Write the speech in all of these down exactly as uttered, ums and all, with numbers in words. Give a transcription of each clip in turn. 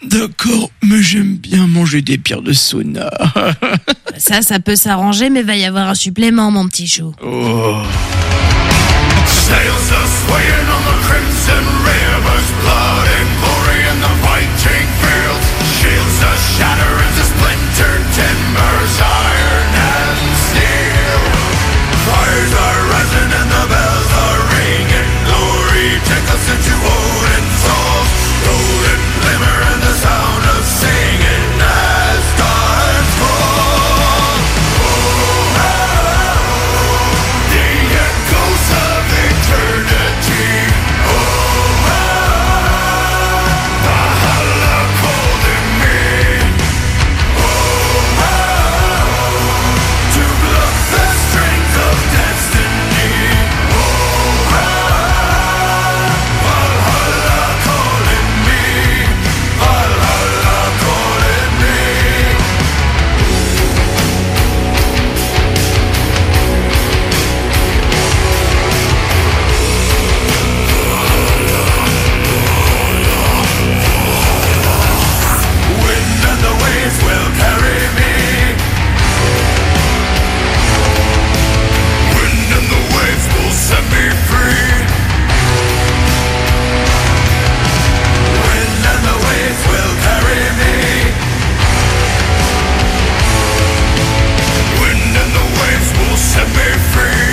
D'accord, mais j'aime bien manger des pierres de sauna. Ça, ça peut s'arranger, mais va y avoir un supplément, mon petit chou. Oh. Sails are swaying on the crimson rivers, blood and glory in the fighting fields. Shields are shattering to splintered timbers, iron and steel. Fires are rising and the bells are ringing. Glory take us into Odin's halls. Golden glimmer and the sound of singing as gods call. Oh, oh, the echoes of eternity. Oh, oh, Valhalla calling me. Oh, oh, to pluck the strings of destiny. Oh, oh, Valhalla calling me. Valhalla calling me. Wind and the waves will carry me. Wind and the waves will set me free. Wind and the waves will carry me. Wind and the waves will set me free.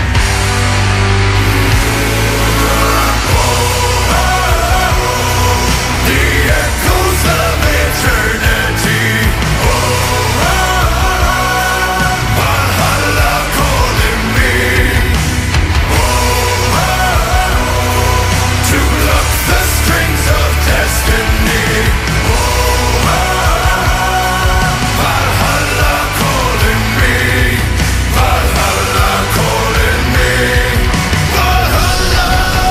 The echoes of eternity. Oh, Valhalla calling me. Oh, to pluck the strings of destiny. Oh, Valhalla calling me. Valhalla calling me. Valhalla.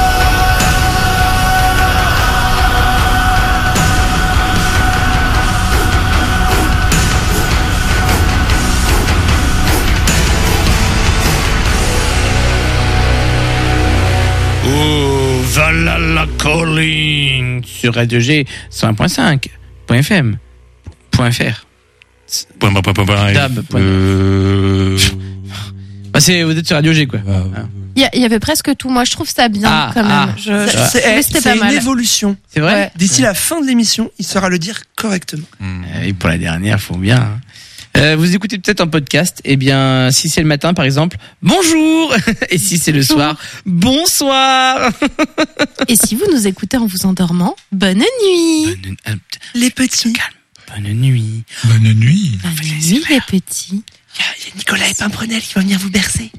Oh, Valhalla Calling sur Radio G cent un point cinq point F M point F R. Point, point, point, point, point. Dab, point. Euh... Bah, c'est, vous êtes sur Radio G, quoi. Ah, Il y, y avait presque tout. Moi, je trouve ça bien, Ah, quand même. ah. je, Ça, je C'est, trouvais eh, que c'était c'est pas une mal. évolution. C'est vrai Ouais. D'ici la fin de l'émission, il saura le dire correctement. Euh, Et pour la dernière, faut bien. hein. Euh, vous écoutez peut-être un podcast. Eh bien, si c'est le matin, par exemple, bonjour. Et si c'est le soir, bonsoir. Et si vous nous écoutez en vous endormant, bonne nuit. Bonne, euh, Les petits. bonne nuit. Bonne nuit. Bonne nuit, les petits. Il y, a- il y a Nicolas et Pimprenel qui vont venir vous bercer.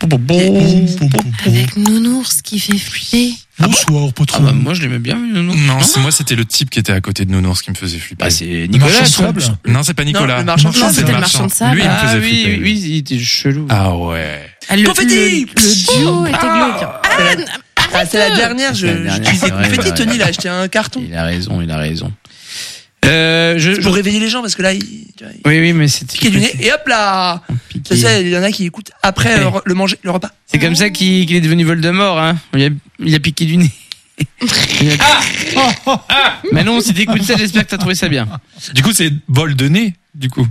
Avec Nounours qui fait flipper. Bonsoir, Ah patron. bah, moi, je l'aimais bien, non, non. Non, c'est moi, c'était le type qui était à côté de Nounours qui me faisait flipper. Bah, c'est Nicolas. Marchand de toi. sable. Non, c'est pas Nicolas. Non, le marchand de Non, sable. c'était le marchand de sable. Lui, il me Ah faisait oui, flipper. oui, il était chelou. Ah ouais. Ah, le, Confetti. le, le duo était glauque. C'est la, ah, c'est la dernière. Je, C'est la dernière, je disais c'est vrai, confetti, c'est vrai. Tony, il a acheté un carton. Il a raison, il a raison. Euh, je, C'est pour réveiller les gens parce que là, il, tu vois, il Oui, oui, mais c'était. piquait du nez. Et hop là. Piqué. C'est ça, il y en a qui écoutent après Ouais. euh, le manger, le repas. C'est comme ça qu'il qu'il est devenu Voldemort, hein. Il a, il a piqué du nez. Il a- Ah Mais non, si t'écoutes ça, j'espère que t'as trouvé ça bien. Du coup, c'est vol de nez, du coup.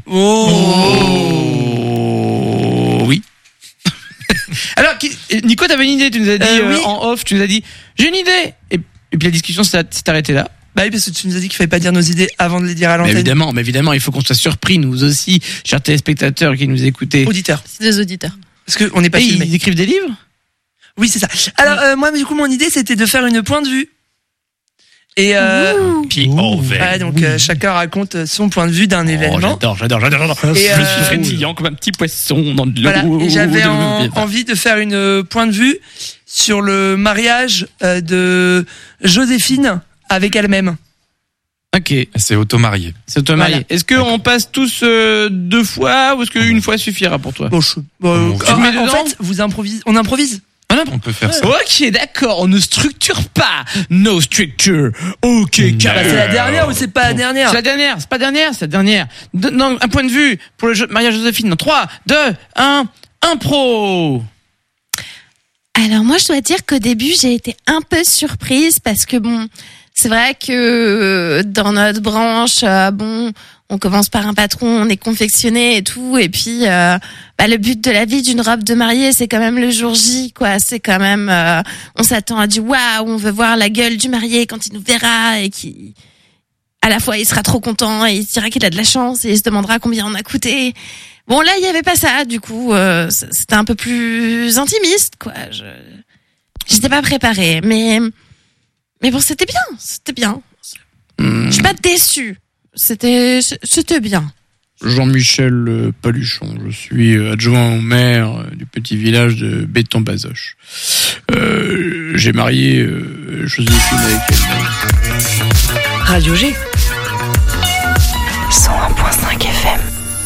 Oh, oui. Alors, qui- Nico, t'avais une idée, tu nous as dit Euh, euh, oui. en off, tu nous as dit, j'ai une idée. Et, et puis la discussion s'est s'est arrêtée là. Bah oui, parce que tu nous as dit qu'il fallait pas dire nos idées avant de les dire à Mais l'antenne. évidemment, mais évidemment, il faut qu'on soit surpris, nous aussi, chers téléspectateurs qui nous écoutez. Auditeurs. C'est des auditeurs. Parce qu'on n'est pas Et filmé. ils écrivent des livres? Oui, c'est ça. Alors, euh, moi, du coup, mon idée, c'était de faire une point de vue. Et euh, Puis on ouais, donc euh, chacun raconte son point de vue d'un Oh, événement. j'adore, j'adore, j'adore, j'adore. Et, Je euh, suis frétillant comme un petit poisson dans de l'eau. Voilà. Et j'avais en- Enfin, envie de faire une euh, point de vue sur le mariage euh, de Joséphine avec elle-même. Ok, c'est auto-marié. c'est auto-marié. Voilà. Est-ce qu'on passe tous euh, deux fois ou est-ce qu'une fois suffira pour toi? Bon, je, bon, On euh, te met en dedans fait, vous improvisez. On improvise. On peut faire ça. Ok, d'accord, on ne structure pas. No structure. Ok, Bah, Bah, carré. c'est la dernière ou c'est pas la dernière? C'est la dernière, c'est pas la dernière, c'est la dernière. De- non, un point de vue pour le jeu, mariage Joséphine. Dans trois, deux, un, impro. Alors moi, je dois dire qu'au début, j'ai été un peu surprise parce que bon, c'est vrai que dans notre branche, euh, bon, on commence par un patron, on est confectionné et tout, et puis euh, bah, le but de la vie d'une robe de mariée, c'est quand même le jour J, quoi. C'est quand même, euh, on s'attend à du waouh, on veut voir la gueule du marié quand il nous verra et qui, à la fois, il sera trop content et il se dira qu'il a de la chance et il se demandera combien on a coûté. Bon, là, il y avait pas ça, du coup, euh, c'était un peu plus intimiste, quoi. Je, j'étais pas préparée, mais, mais bon, c'était bien, c'était bien. Mmh. Je suis pas déçue. C'était, c'était bien. Jean-Michel euh, Paluchon, je suis euh, adjoint au maire euh, du petit village de Béton-Bazoches. Euh, j'ai marié euh, Joséphine avec elle. Radio G. cent un virgule cinq F M.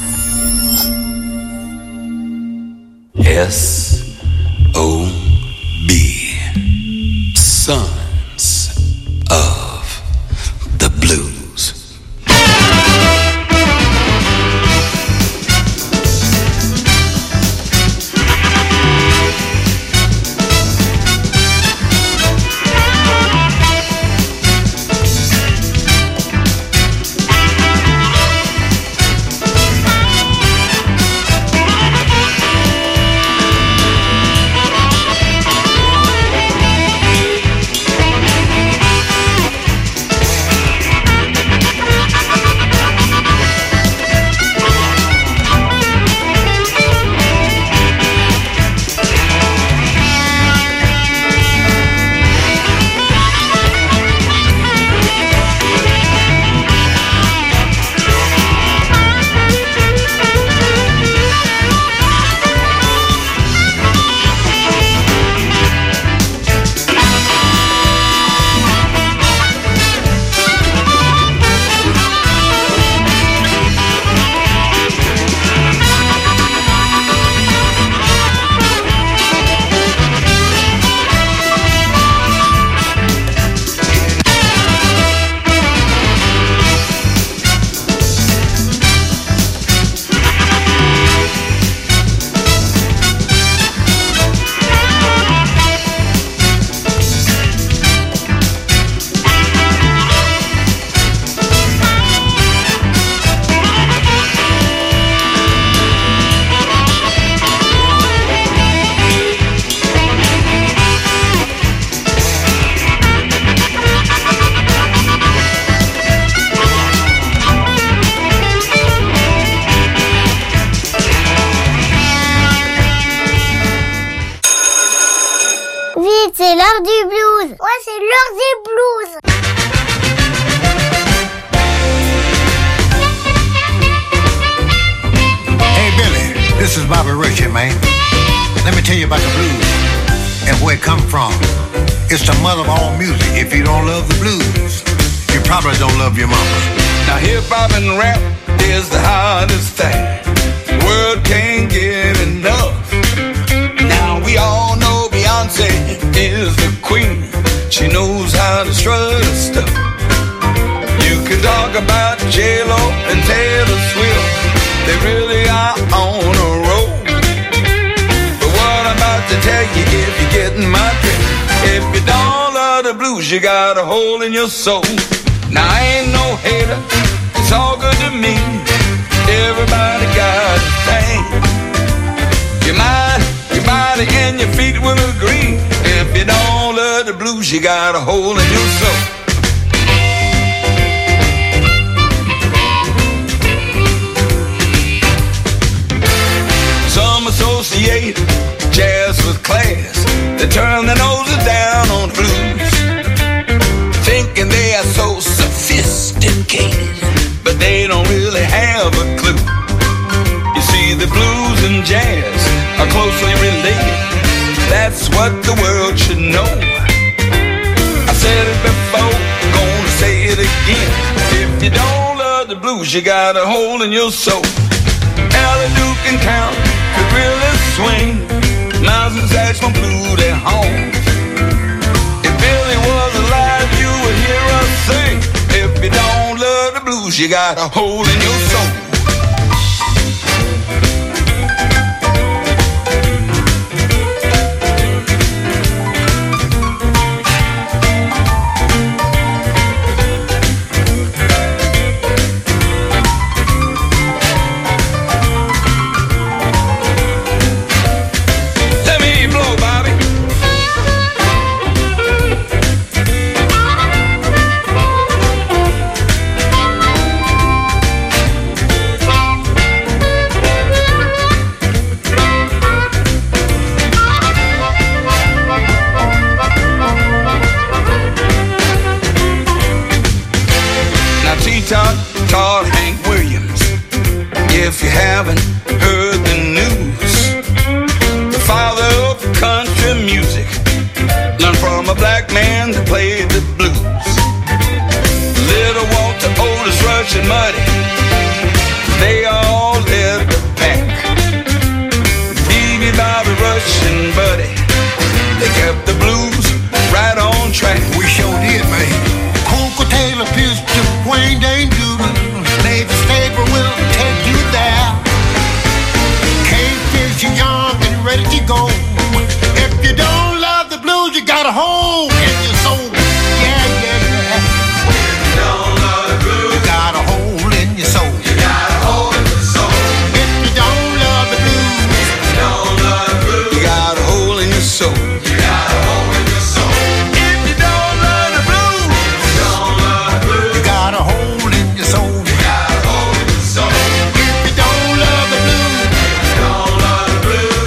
S O B Sons of the Blues. C'est l'heure du blues. Ouais, c'est l'heure des blues. Hey Billy, this is Bobby Richard, man. Let me tell you about the blues and where it come from. It's the mother of all music. If you don't love the blues, you probably don't love your mama. Now hip hop and rap is the hardest thing. The world can't get enough. Now we all know Beyonce is the queen. She knows how to strut her stuff. You can talk about J-Lo and Taylor Swift. They really are on a roll. But what I'm about to tell you, if you're getting my drift, if you don't love the blues, you got a hole in your soul. Now I ain't no hater, it's all good to me. Everybody got a thing. Your mind, your body and your feet will agree. If you don't love the blues, you got a hole in your soul. Some associate jazz with class. They turn their noses down on the blues, thinking they are so sophisticated, but they don't really have a clue. You see, the blues and jazz are closely related. That's what the world should know. I said it before, gonna say it again. If you don't love the blues, you got a hole in your soul. Ellie Duke and Count could really swing. Miles and Saxon blew their horns. If Billy was alive, you would hear us sing. If you don't love the blues, you got a hole in your soul. shot called Hank Williams. If you haven't heard the news, the father of country music learned from a black man that played the blues. Little Walter, Otis Rush, and Muddy, they all led the pack. Stevie, Bobby, Rush, and Buddy, they kept the blues right on track. We sure did, man. Uncle Taylor, Pistol, Wayne, Dane, Doodle, Navy Staple will take you there. Case is young and ready to go. If you don't love the blues, you got a hole in your soul. Yeah, yeah, yeah. If you don't love the blues, you got a hole in your soul. You got a hole in your soul. If you don't love the blues, if you don't love the blues, You got a hole in your soul. you got a hole in your soul. If you don't love the blues, Don't love the blues, you got a hole in your soul. You got a hole in your soul. If you don't love the blues, don't love the blues,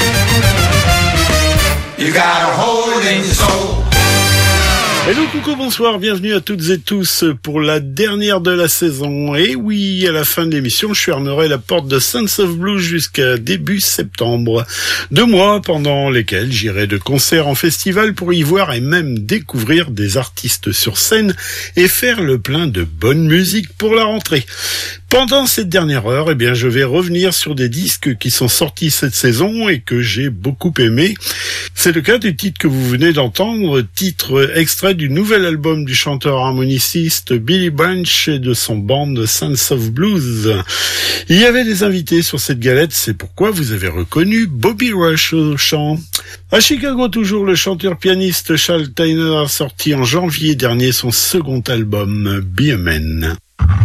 you got a hole in your soul. Hello, coucou, bonsoir, bienvenue à toutes et tous pour la dernière de la saison. Et oui, à la fin de l'émission, je fermerai la porte de Sons of Blues jusqu'à début septembre. Deux mois pendant lesquels j'irai de concert en festival pour y voir et même découvrir des artistes sur scène et faire le plein de bonne musique pour la rentrée. Pendant cette dernière heure, eh bien, je vais revenir sur des disques qui sont sortis cette saison et que j'ai beaucoup aimés. C'est le cas du titre que vous venez d'entendre, titre extrait du nouvel album du chanteur harmoniciste Billy Branch et de son band Sons of Blues. Il y avait des invités sur cette galette, c'est pourquoi vous avez reconnu Bobby Rush au chant. À Chicago toujours, le chanteur-pianiste Charles Tyner a sorti en janvier dernier son second album, Be a Man.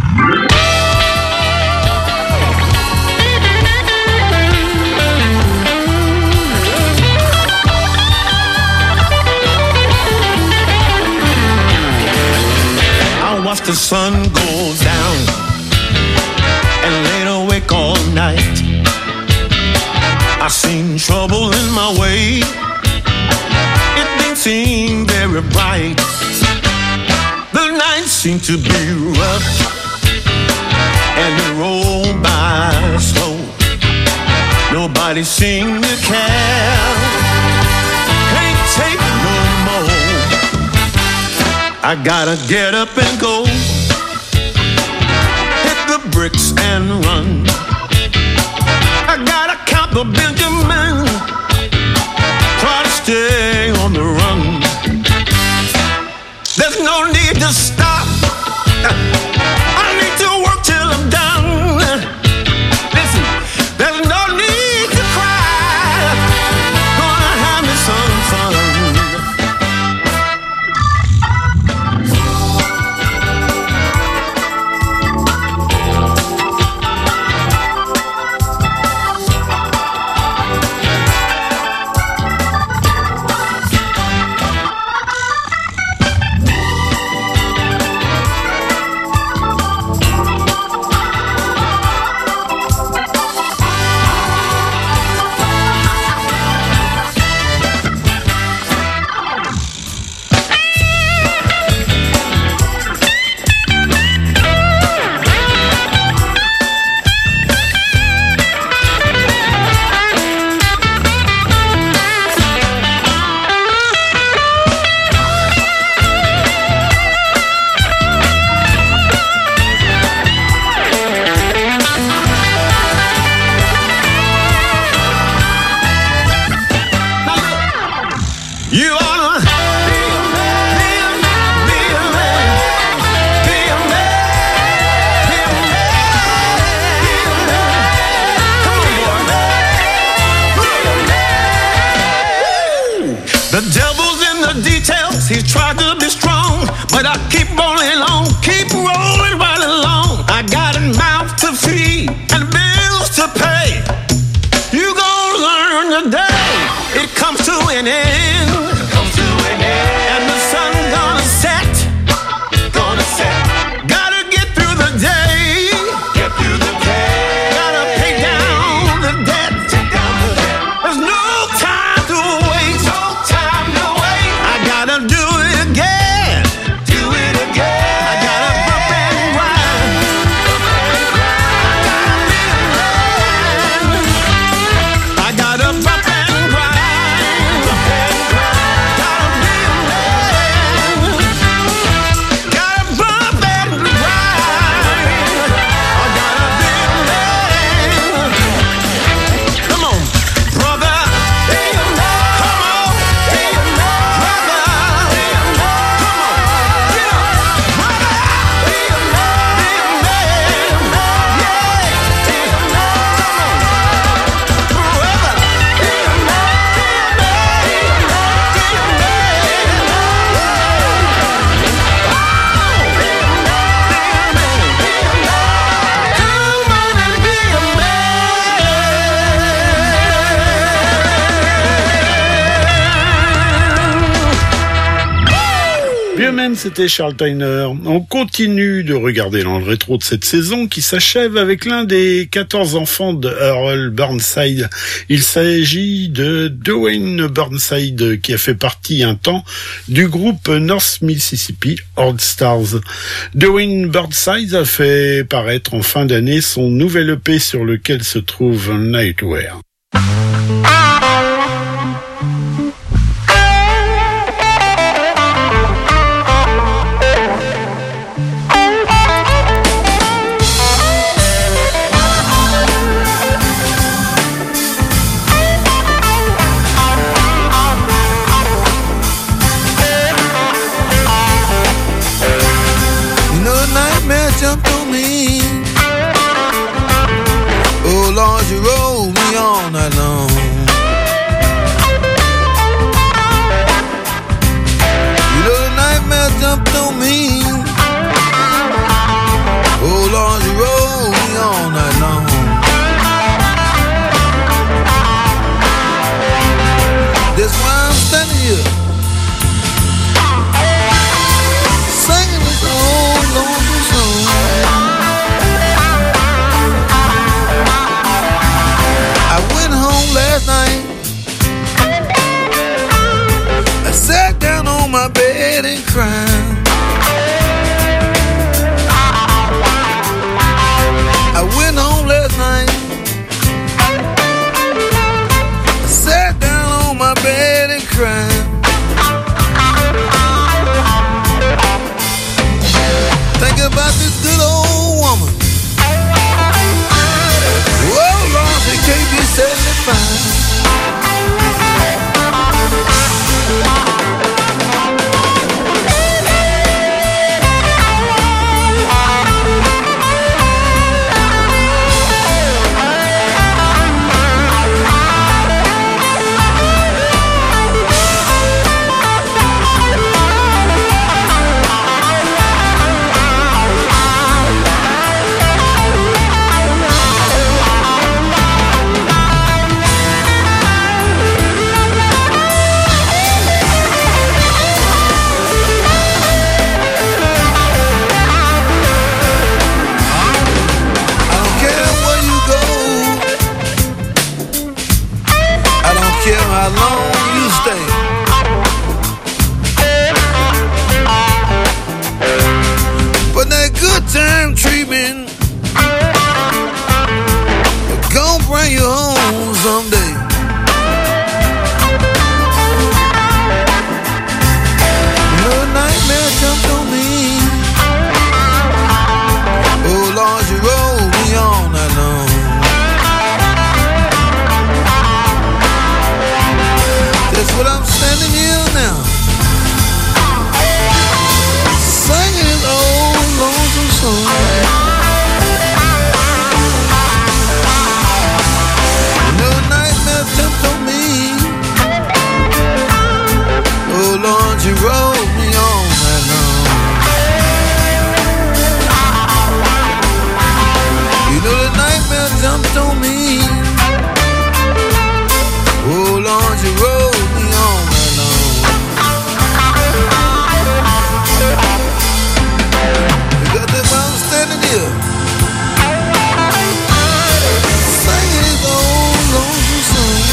Watch the sun go down and laid awake all night. I seen trouble in my way. It didn't seem very bright. The night seemed to be rough and it rolled by slow. Nobody seemed to care. Can't take no more. I gotta get up and go, hit the bricks and run. I gotta count the Benjamin, try to stay on the run. There's no need to stop, I need to work till I'm done. Listen, there's no need to cry, gonna have me some fun. He's tried to be strong, but I keep rolling on, keep rolling right along. I got a mouth to feed and bills to pay. You gonna learn today, it comes to an end. It comes to an end. And the sun gonna set, gonna set. Gotta get through the day, get through the day. Gotta pay down the debt, take down the debt. There's no time to wait, no time to wait. I gotta do it again, do it again. semaine, c'était Charles Tyner. On continue de regarder dans le rétro de cette saison qui s'achève avec l'un des quatorze enfants de Earl Burnside. Il s'agit de Dwayne Burnside qui a fait partie un temps du groupe North Mississippi All Stars. Dwayne Burnside a fait paraître en fin d'année son nouvel E P sur lequel se trouve Nightwear. Jumped on me. Oh Lord, you rolled me all night long. You know the nightmare jumped on me. Oh Lord, you rolled me all night long. That's why I'm standing here singing this old lonesome song. I went home last night. I sat down on my bed and cried. I went home last night. I sat down on my bed and cried. Think about this good old woman. Oh Lord, she can't be seventy-five. How long you stay? But that good time treatment gon' bring you home someday. You know the nightmare jumped on me. Oh Lord, you rolled me all night long. That's what I'm standing here now, singing this old lonesome song. You know the nightmare jumped on me. Oh Lord, you rolled me all night long. You know the nightmare jumped on me. Oh Lord, you rolled me all night long. Because that's why I'm standing here singing this old lonesome song.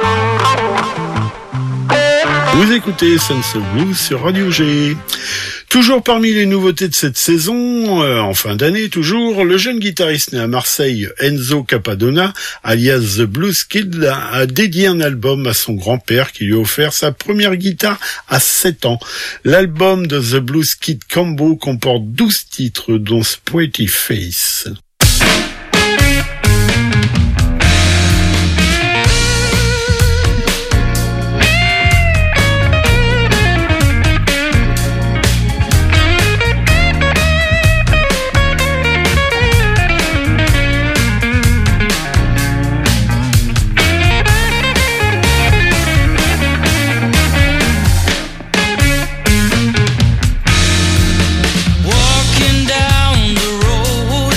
Vous écoutez Sense of Blues sur Radio G. Toujours parmi les nouveautés de cette saison, euh, en fin d'année toujours, le jeune guitariste né à Marseille, Enzo Capadona, alias The Blues Kid, a dédié un album à son grand-père qui lui a offert sa première guitare à sept ans. L'album de The Blues Kid Combo comporte douze titres, dont Pretty Face. Walking down the road,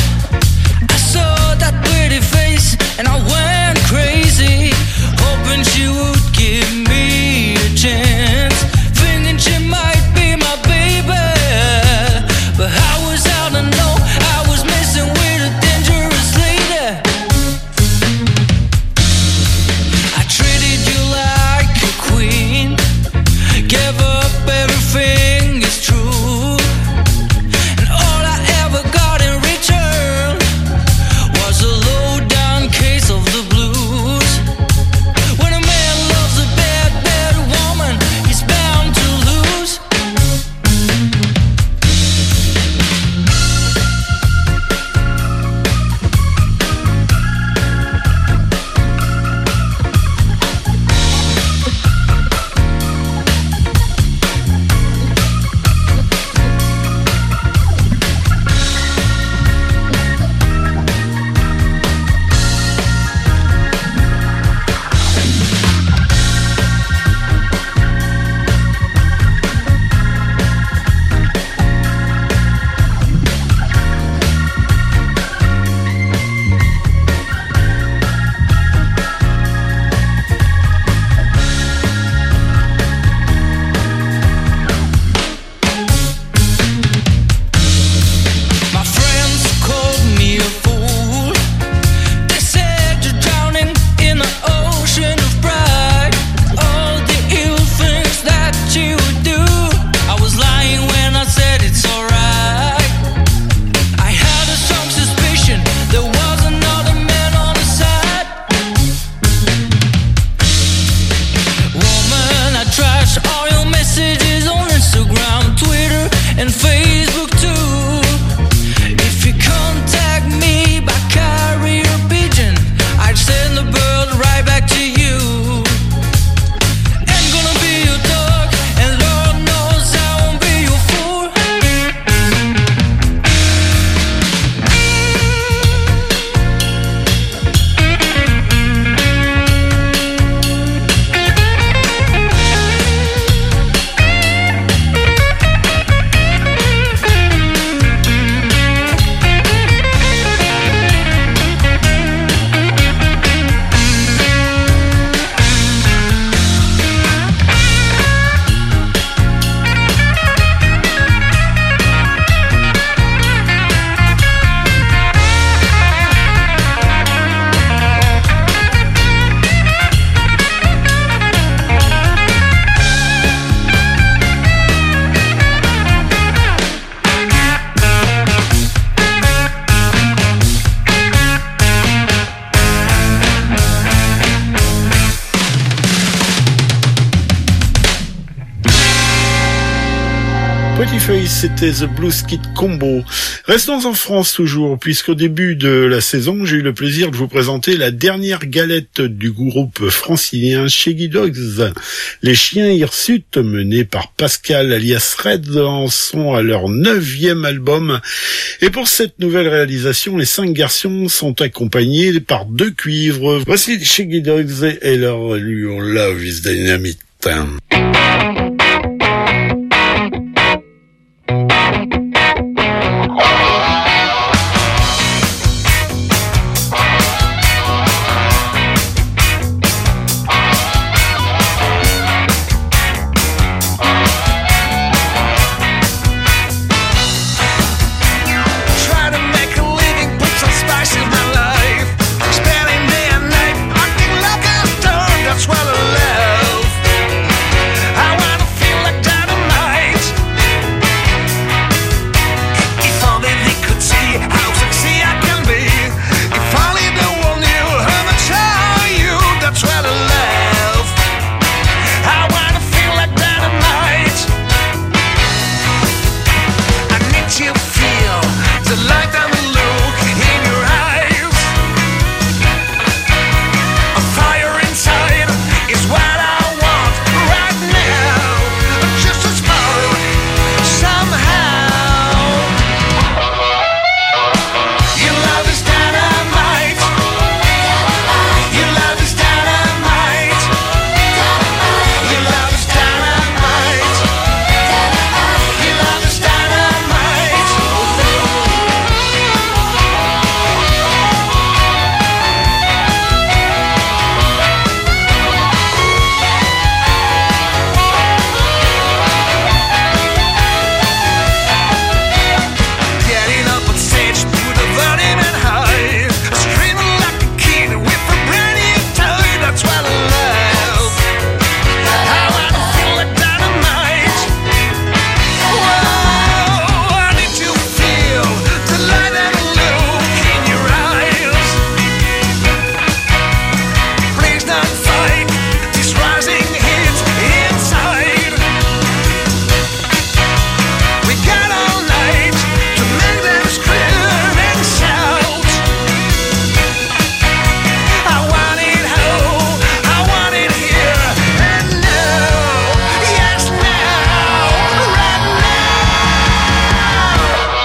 Pretty Face, c'était The Blues Kid Combo. Restons en France toujours, puisqu'au début de la saison, j'ai eu le plaisir de vous présenter la dernière galette du groupe francilien Shaggy Dogs. Les Chiens Hirsutes, menés par Pascal alias Red, en sont à leur neuvième album. Et pour cette nouvelle réalisation, les cinq garçons sont accompagnés par deux cuivres. Voici Shaggy Dogs et leur Your Love is Dynamite. That's what I love. the light and the look in your eyes. A fire inside is what I want right now. Just a spark somehow. Your love is dynamite. Your love is dynamite. Your love is dynamite. Your love is dynamite. Getting up on stage, put the volume and high, screaming like a kid with a brand new toy. That's what I love. How I feel like dynamite. Whoa, I need to feel the light and the look in your eyes. Please don't fight this rising heat inside. We got all night to make them scream and shout. I want it all, I want it here and now. Yes, now, right now.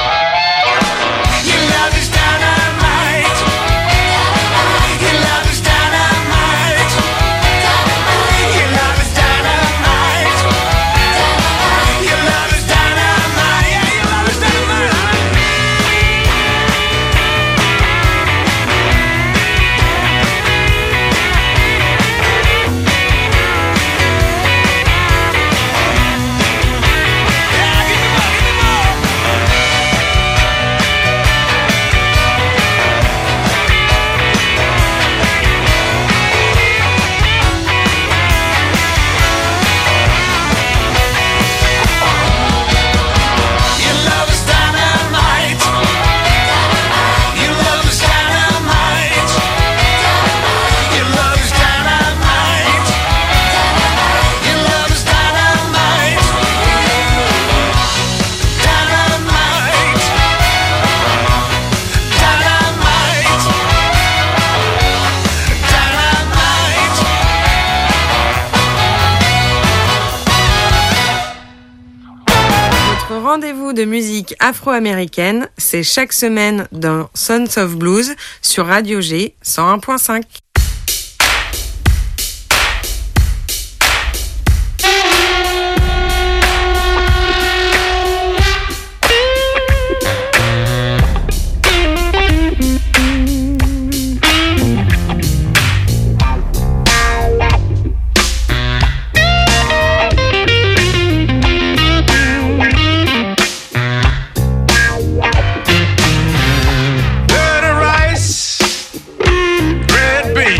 Your love is dynamite. Your love is dynamite. Your love is dynamite. Your love is dynamite. Yeah, your love is dynamite. Yeah, give me more, give me more. Your love is dynamite. Your love is dynamite. Your love is dynamite. Your love is dynamite. Dynamite. Dynamite. Dynamite. Votre rendez-vous de musique afro-américaine, c'est chaque semaine dans Sons of Blues sur Radio G cent un point cinq. Dirty rice, red beans.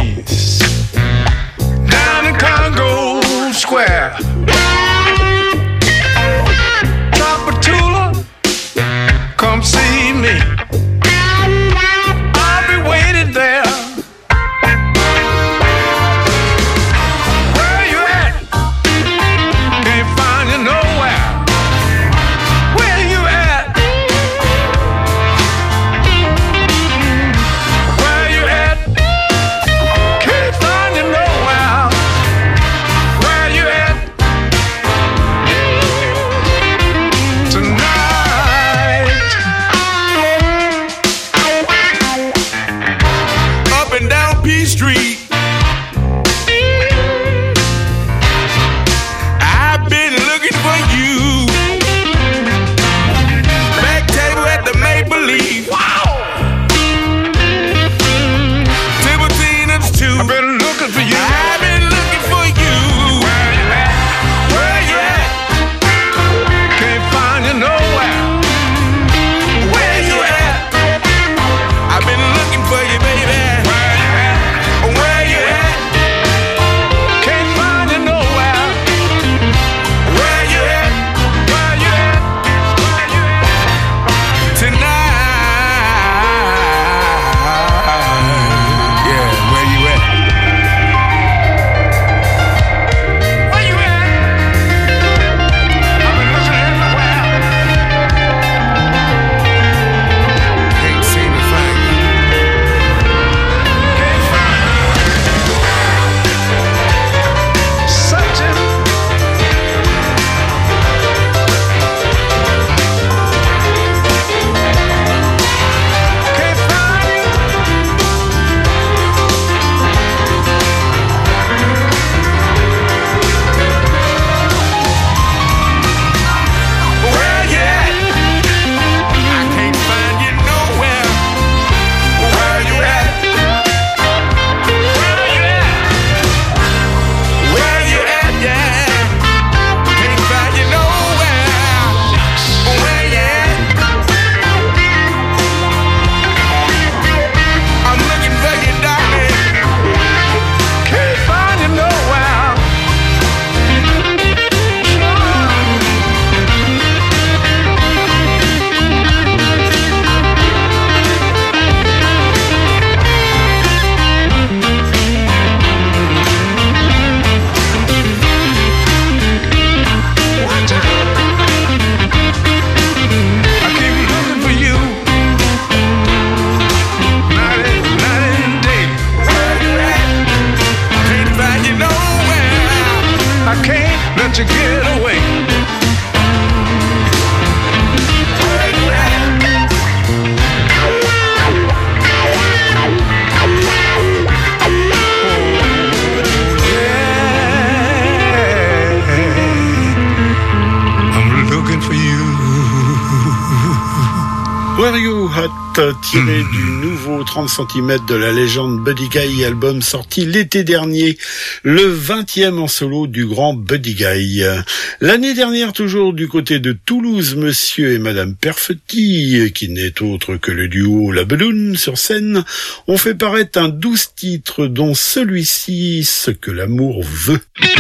Where You At, tiré du nouveau trente centimètres de la légende Buddy Guy, album sorti l'été dernier, le vingtième en solo du grand Buddy Guy. L'année dernière, toujours du côté de Toulouse, Monsieur et Madame Perfetti, qui n'est autre que le duo La Balloon sur scène, ont fait paraître un douze titres, dont celui-ci, Ce que l'amour veut.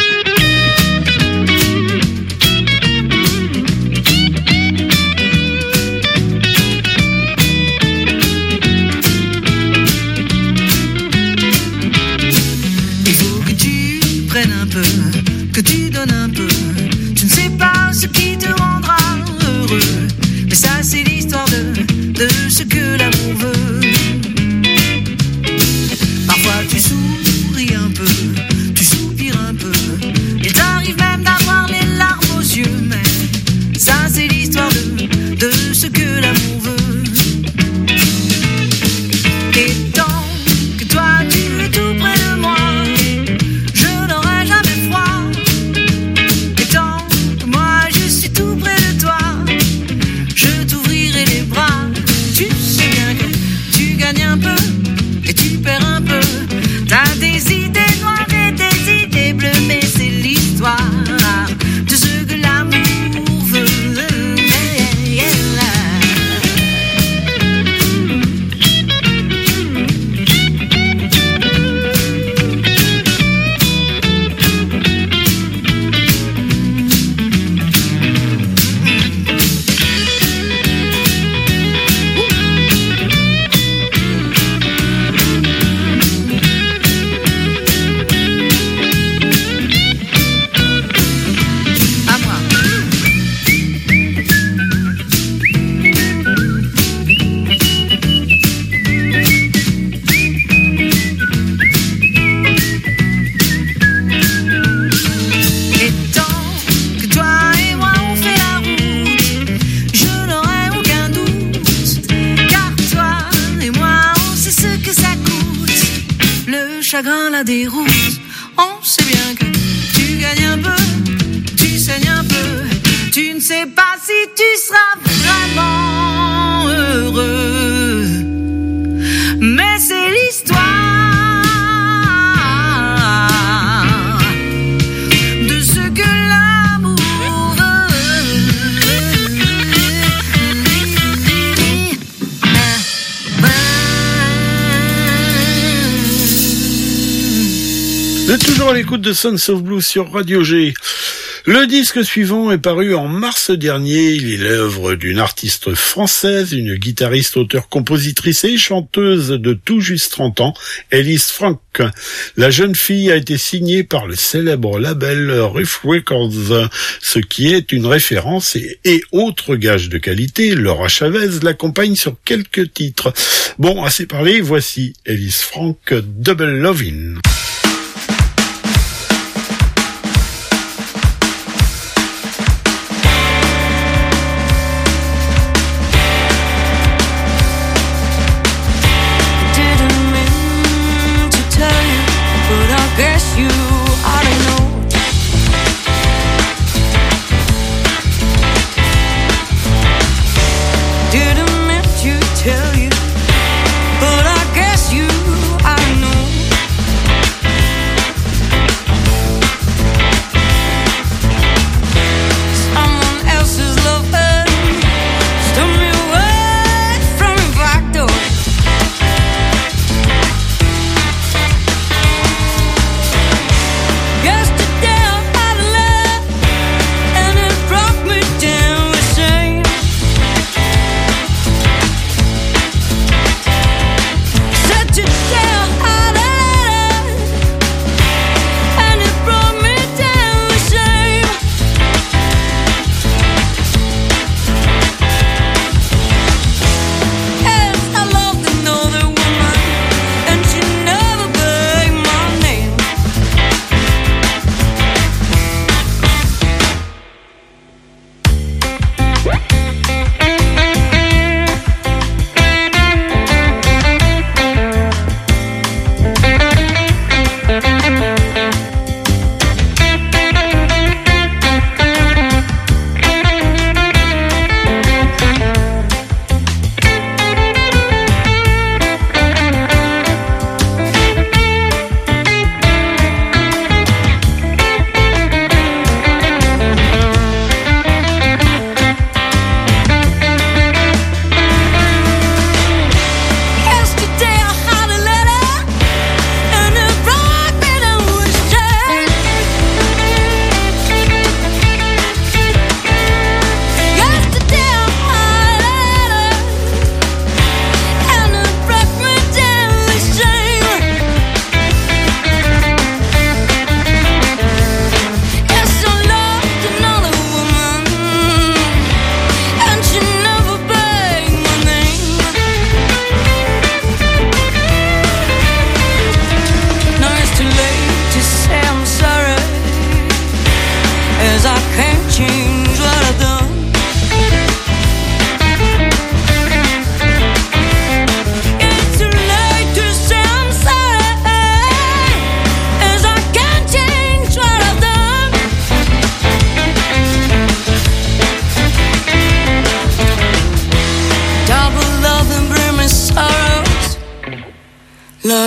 Que tu donnes un peu, tu ne sais pas ce qui te rendra heureux, mais ça c'est l'histoire de, de ce que l'amour veut. Parfois tu souris un peu, tu soupires un peu, il t'arrive même d'avoir les larmes aux yeux, mais ça c'est l'histoire de, de ce que l'amour veut. Et tant que toi tu es tout près de moi, un peu et tu perds un peu. T'as des idées noires et des idées bleues, mais c'est l'histoire de ce que l'amour veut. Chagrin la déroute, on sait bien que tu gagnes un peu, tu saignes un peu, tu ne sais pas si tu seras vraiment heureux, mais c'est l'histoire de ce que l'amour Vous êtes toujours à l'écoute de Sons of Blues sur Radio G. Le disque suivant est paru en mars dernier. Il est l'œuvre d'une artiste française, une guitariste, auteure, compositrice et chanteuse de tout juste trente ans, Ellis Frank. La jeune fille a été signée par le célèbre label Riff Records, ce qui est une référence et, et autre gage de qualité. Laura Chavez l'accompagne sur quelques titres. Bon, assez parlé, voici Ellis Frank, Double Lovin'. Tell you, but I guess you, I know.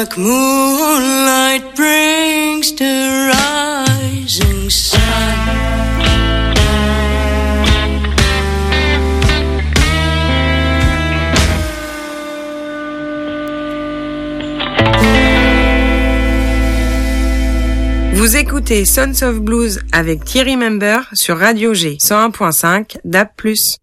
like moonlight brings the rising sun. Vous écoutez Sons of Blues avec Thierry Member sur Radio G cent un point cinq D A B plus.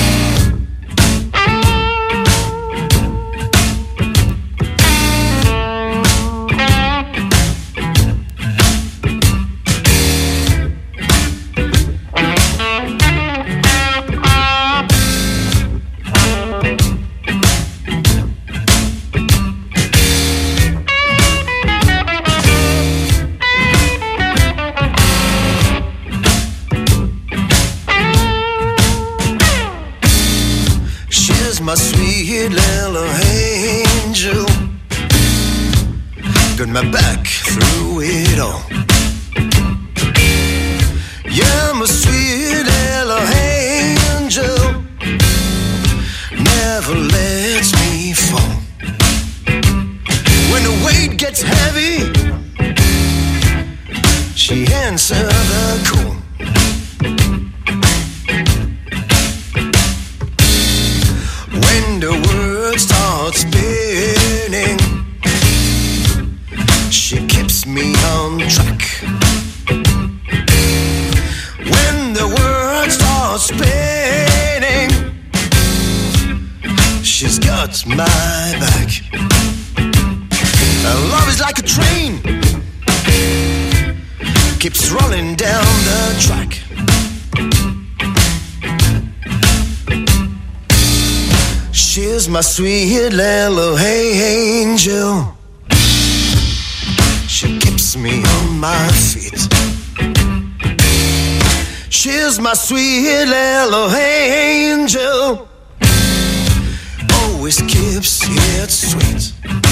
My sweet little angel, got my back through it all. Yeah, my sweet little angel never lets me fall. When the weight gets heavy, she answers the call. When the world starts spinning, she keeps me on track. When the world starts spinning, she's got my back. Her love is like a train, keeps rolling down the track. She's my sweet little angel. She keeps me on my feet. She's my sweet little angel. Always keeps it sweet.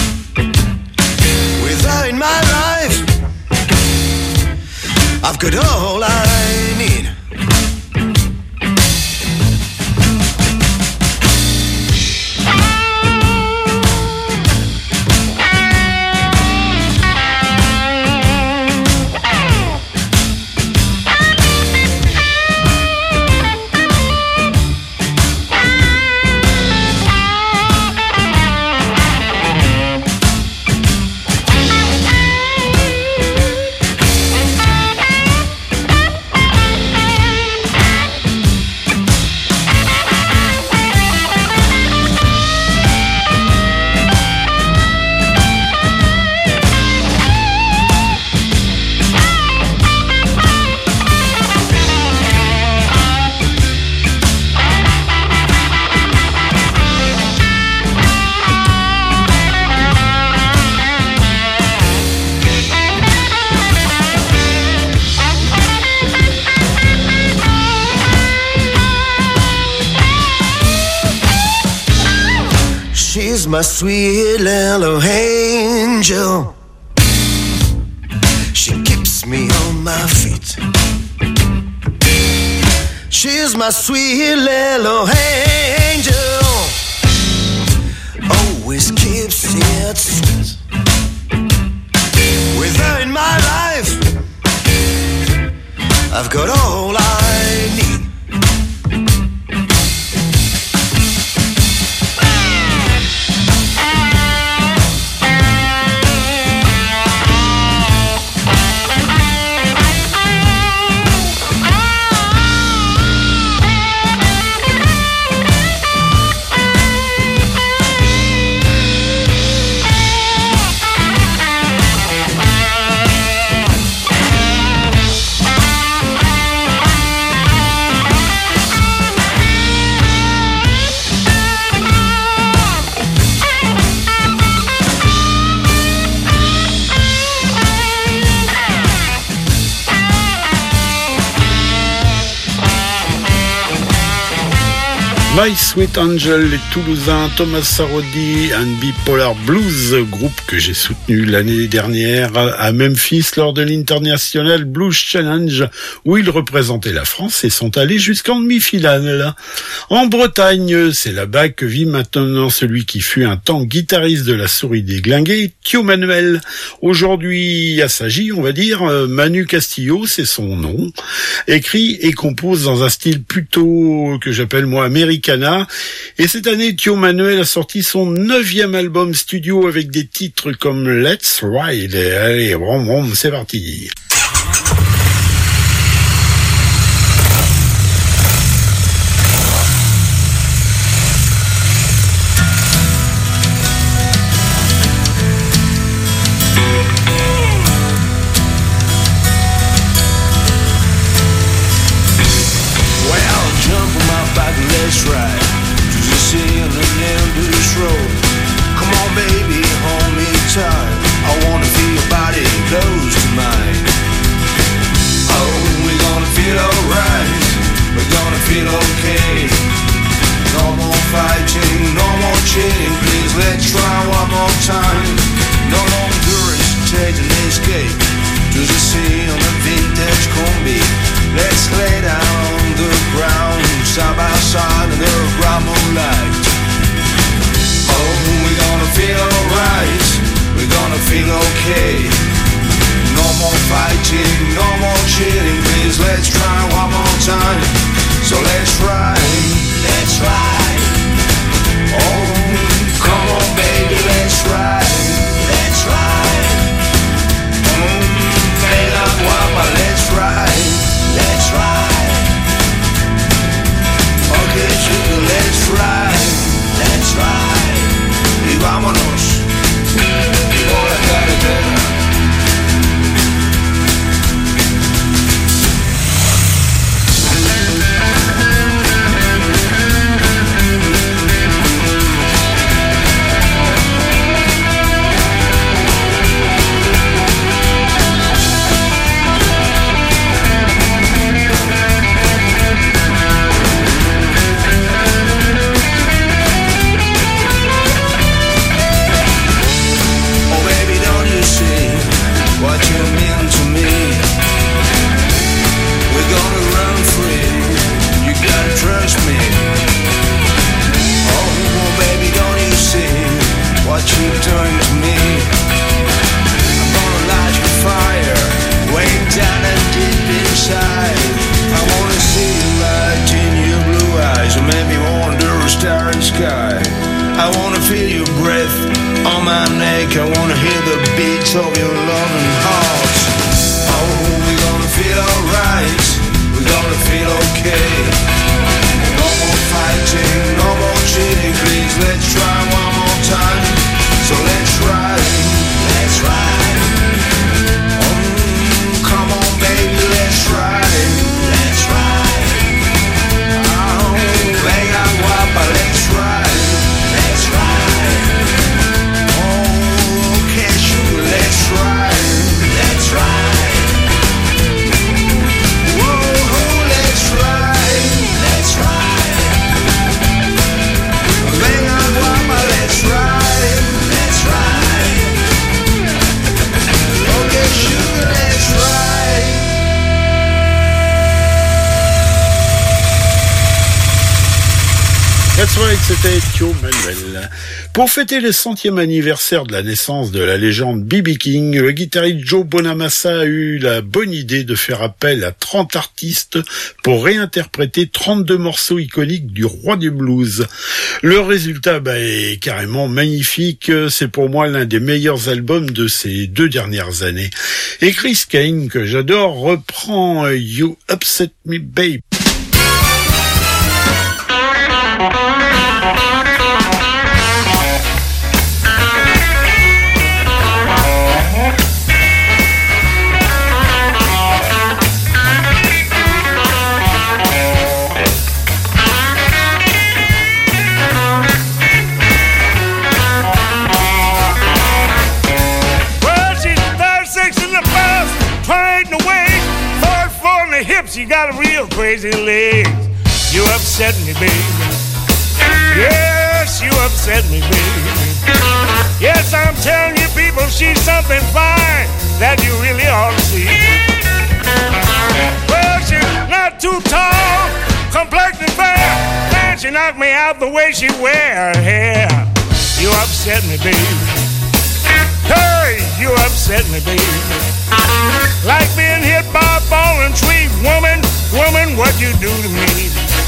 With her in my life, I've got all I need. She's my sweet little angel. She keeps me on my feet. She's my sweet little angel. Always keeps it sweet. With her in my life, I've got all I need. My Sweet Angel, les Toulousains Thomas Sarodi and Bipolar Blues, groupe que j'ai soutenu l'année dernière à Memphis lors de l'International Blues Challenge où ils représentaient la France et sont allés jusqu'en demi-finale. En Bretagne, c'est là-bas que vit maintenant celui qui fut un temps guitariste de la Souris Déglinguée, Thio Manuel. Aujourd'hui, à Sagy, on va dire, Manu Castillo, c'est son nom, écrit et compose dans un style plutôt que j'appelle moi américain. Et cette année, Thio Manuel a sorti son neuvième album studio avec des titres comme Let's Ride. Allez, brom, brom, c'est parti. Let's ride to the city on the end of this road. Come on, baby, hold me tight. I wanna feel your body close to mine. Oh, we're gonna feel alright. We're gonna feel okay. No more fighting, no more cheating. Please, let's try one more time. No longer hesitating, escape to the city on the vintage combi. Let's lay down on the ground, side by side in the bright moonlight. Oh, we're gonna feel alright, we're gonna feel okay. No more fighting, no more cheating, please let's try one more time. So let's ride, let's ride. Oh, come on baby, let's ride, let's ride. Mm, play like guapa, let's ride, let's ride. Okay, sugar, let's ride, let's ride. Y vámonos por la carretera. What you mean to me? We're gonna run free. You gotta trust me. Oh, baby, don't you see what you're doing to me? I'm gonna light your fire, way down and deep inside. I wanna see you light in your blue eyes, and maybe under a starry sky. I wanna feel your breath on my neck. I wanna hear the beats of your loving heart. Oh, we're gonna feel alright. We're gonna feel okay. No more fighting, no more cheating. Please, let's try one more time. So let's ride, let's ride. Oh, come on, baby, let's ride, let's ride. Oh, venga guapa, let's ride. Let's ride. Oh, okay, sure, let's ride. Let's ride. Whoa, let's ride. Let's ride. Venga, guapa, let's ride. Let's ride. Okay, sure, let's ride. That's right, c'était Thio Manuel. Pour fêter le centième anniversaire de la naissance de la légende B B King, le guitariste Joe Bonamassa a eu la bonne idée de faire appel à trente artistes pour réinterpréter trente-deux morceaux iconiques du roi du blues. Le résultat bah, est carrément magnifique. C'est pour moi l'un des meilleurs albums de ces deux dernières années. Et Chris Kane, que j'adore, reprend You Upset Me Babe. Hips, you got a real crazy legs. You upset me, baby. upset me, baby. Yes, I'm telling you people, she's something fine that you really ought to see. Well, she's not too tall, complexion fair, and she knocked me out the way she wear her hair. You upset me, baby. Hey, you upset me, baby. Like being hit by a falling tree. Woman, woman, what you do to me?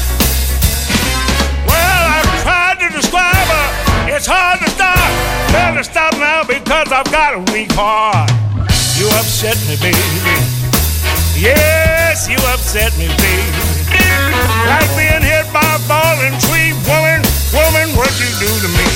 Well, I've tried to describe her. It's hard to stop. Better stop now because I've got a weak heart. You upset me, baby. Yes, you upset me, baby. Like being hit by a falling tree. Woman, woman, what you do to me?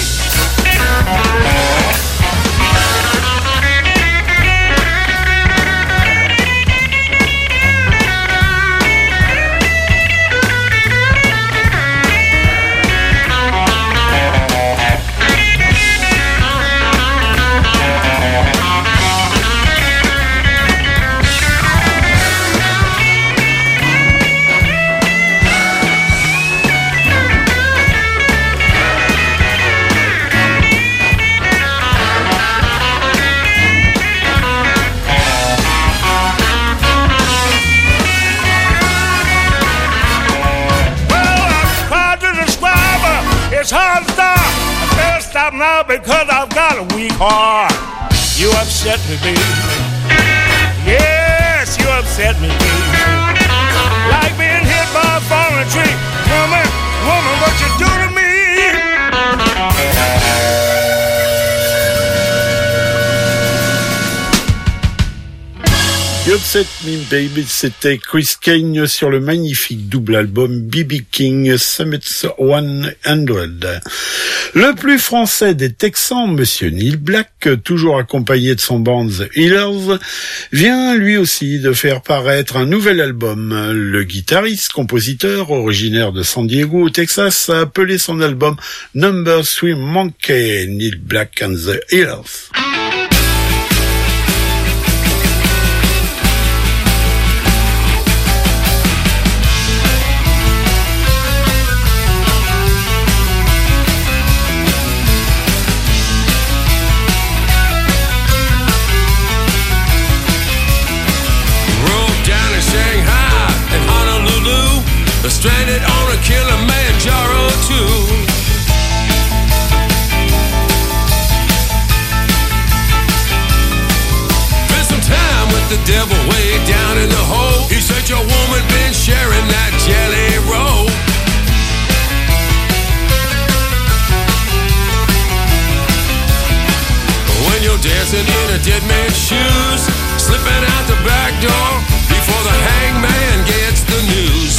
It's hard to stop. I better stop now because I've got a weak heart. You upset me, baby. Yes, you upset me, baby. Like being hit by a falling tree. Woman, woman, what you do to me? You Upset Me Baby, c'était Chris Kane sur le magnifique double album B B King Summits cent. Le plus français des Texans, Monsieur Neil Black, toujours accompagné de son band The Healers, vient lui aussi de faire paraître un nouvel album. Le guitariste, compositeur, originaire de San Diego au Texas, a appelé son album Number Three Monkey, Neil Black and The Healers. Stranded on a Kilimanjaro too. Spent some time with the devil way down in the hole. He said your woman been sharing that jelly roll. When you're dancing in a dead man's shoes, slipping out the back door before the hangman gets the news.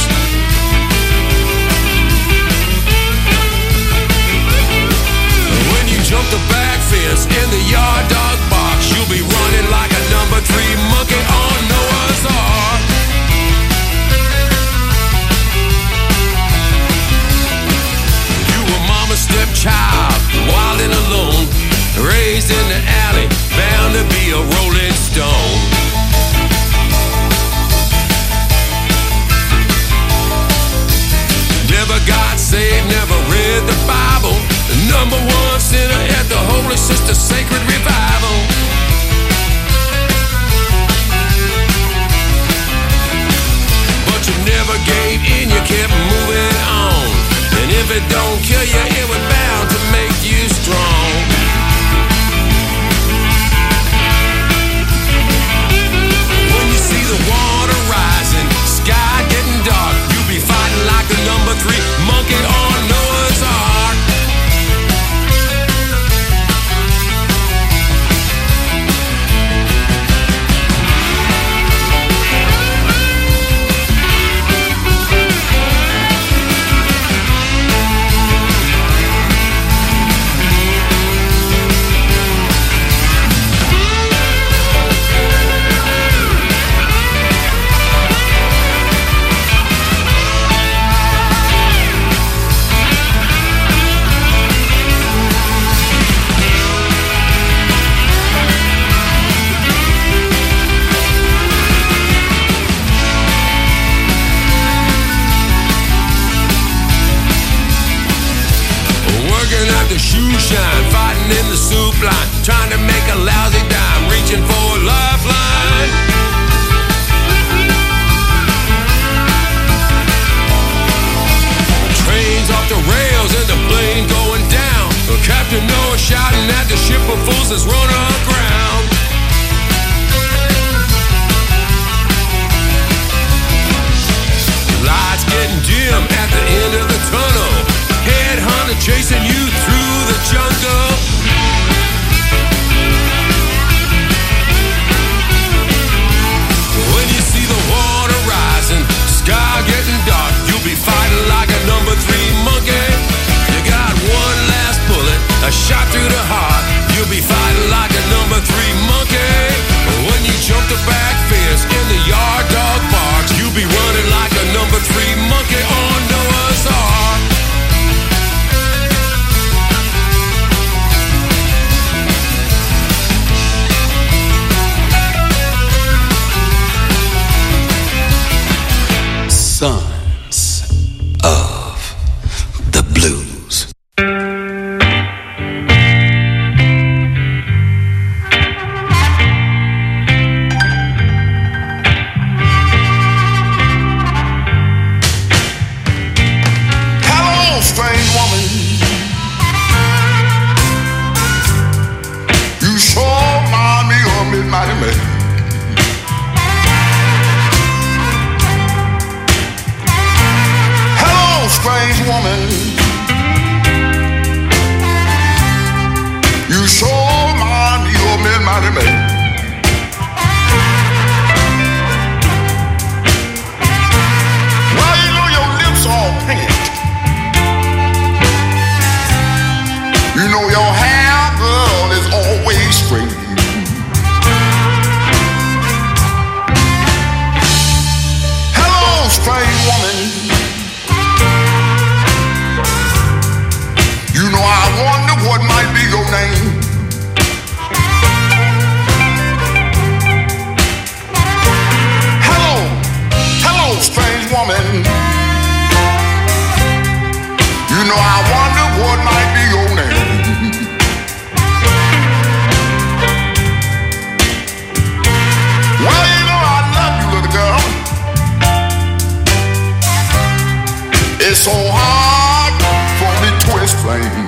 Jump the back fence in the yard dog box. You'll be running like a number three monkey on Noah's Ark. You were mama's stepchild, wild and alone, raised in the alley, bound to be a rolling stone. the shoe shine, fighting in the soup line, trying to make a lousy dime, reaching for a lifeline. Trains off the rails and the plane going down. Captain Noah shouting at the ship of fools that's run aground. Lights getting dim at the end of the tunnel. Headhunter chasing you through the jungle. When you see the water rising, sky getting dark, you'll be fighting like a number three monkey. You got one last bullet, a shot through the heart. You'll be fighting like a number three monkey. When you jump the back fence in the yard dog barks, you'll be running like a number three monkey on Noah's Ark. Sons of the Blues. Hello, strange woman. You sure remind me of Midnight Man. Strange woman, you sure remind me of Midnight Man. Well, you know your lips all pink. You know your hair, girl, is always straight. Hello, strange woman. You know, I wonder what might be your name. Hello, hello, strange woman. You know, I wonder what might be your name. Well, you know, I love you, little girl. It's so hard for me to explain.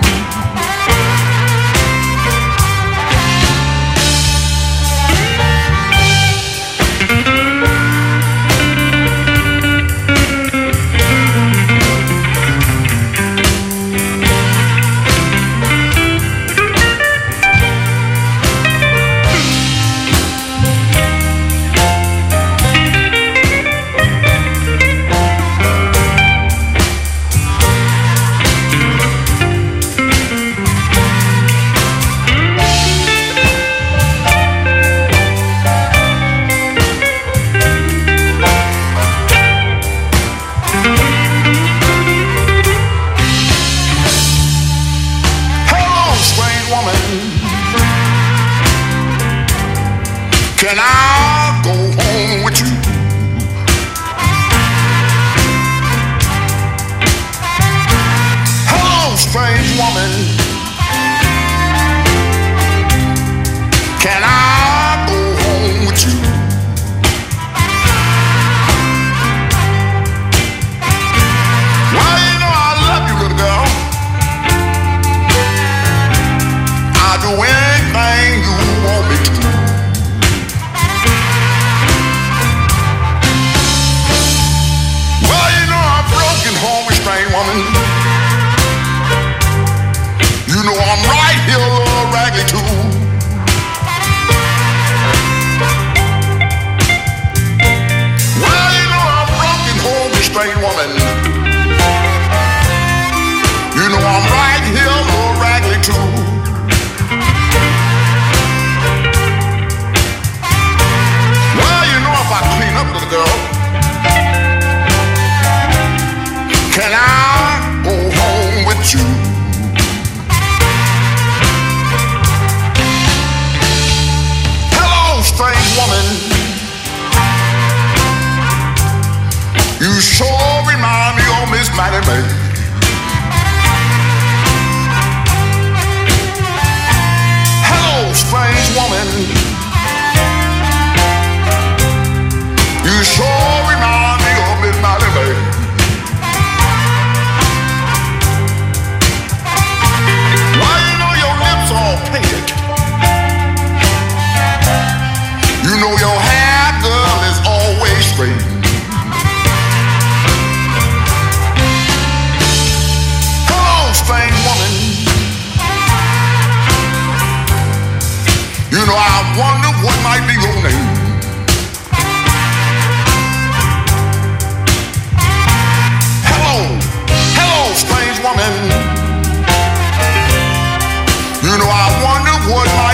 Can I go home with you? Hello, strange woman. Can I go home with you? Well, you know I love you, little girl. I'll do anything you want me to. Home with strange woman. You know I'm right here, little raggedy too. Well, you know I'm broken home with strange woman. You know I'm right here, little raggedy too. Well, you know if I clean up, little girl, can I go home with you? Hello, strange woman. You sure remind me of Miss Mattie Mae. would like